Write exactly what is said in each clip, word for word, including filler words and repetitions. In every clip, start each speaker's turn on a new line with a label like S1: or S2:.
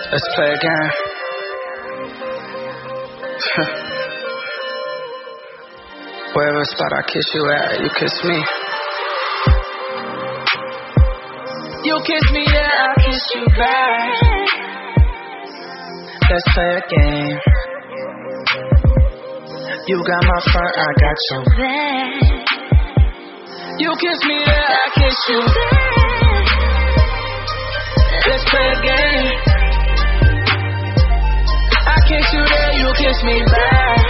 S1: Let's play again. Wherever spot I kiss you at, you kiss me. You kiss me there, I kiss you back. Let's play a game. You got my front, I got your back. You kiss me there, I kiss you back. Let's play a game. I kiss you there, you kiss me back.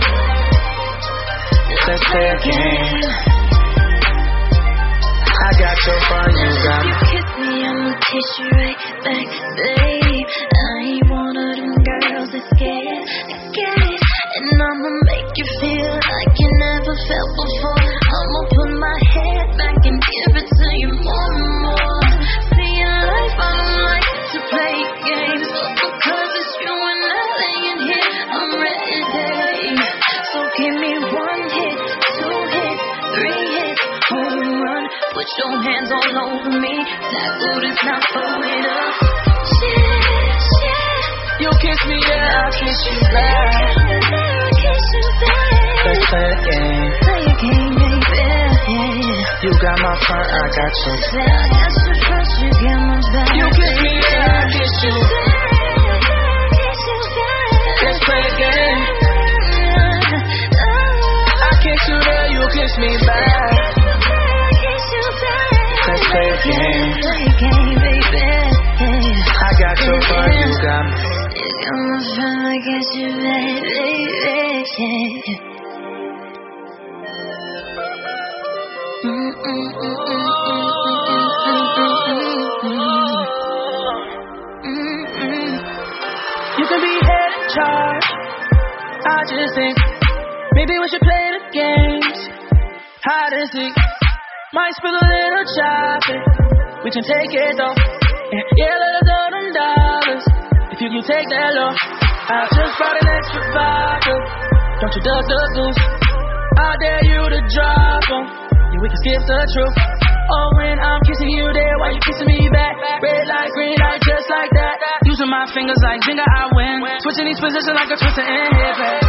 S1: Let's play a game. I got your fun, you got me.
S2: You kiss me, I'ma kiss you right back, babe. I ain't one of them girls that's scared, I get it. And I'ma make you feel like you never felt before. I'ma put my head back and give it to you more and more. See, in life I don't like to play games, but because it's you and I laying here, I'm ready. So give me one hit, two hits, three hits, home run. Put your hands all over me. That good is not throw it up. Shit, shit.
S1: You kiss me there, I kiss you back. Let's play a game.
S2: Play a game, baby.
S1: You got my front, I got your back.
S2: I got your front, you got my back.
S1: You kiss me there, I kiss you back. Let's play a game. I kiss you there, you kiss me back. Let's play a game.
S2: Play a game, baby.
S1: I got your fun, you got me.
S2: You got my front, I got your back, baby.
S1: You can be head in charge. I just think maybe we should play the games. Hide and seek. Might spill a little chocolate. We can take it though. Yeah, yeah, let us all them dollars. If you can take that low, I just brought an extra vodka. Don't you duck the goose. I dare you to drop 'em. Yeah, we can skip the truth. Oh, when I'm kissing you there, why you kissing me back? Red light, green light, just like that. Using my fingers like Jenga, I win. Switching these positions like a twister in hip back.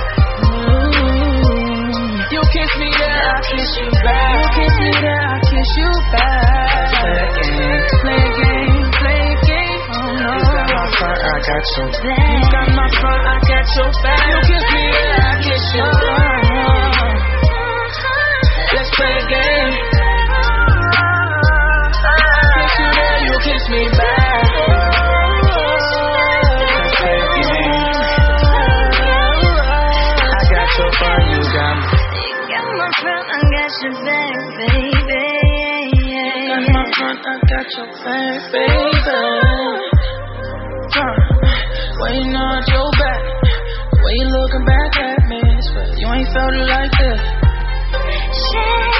S1: You kiss me there, I kiss you back. You kiss me there, I kiss you back. Play a game, play a game, play a game. Oh no. You got my front, I got your back. You got my front, I got your back. You kiss me there, I kiss you back. Let's play a game. You kiss me back. Let's play a game. I got your fun, you got me.
S2: You got my front, I got your back, baby.
S1: You got my front, I got your back, baby. Uh, waiting on your back. Way you looking back at me, but you ain't felt it like this.
S2: Shit.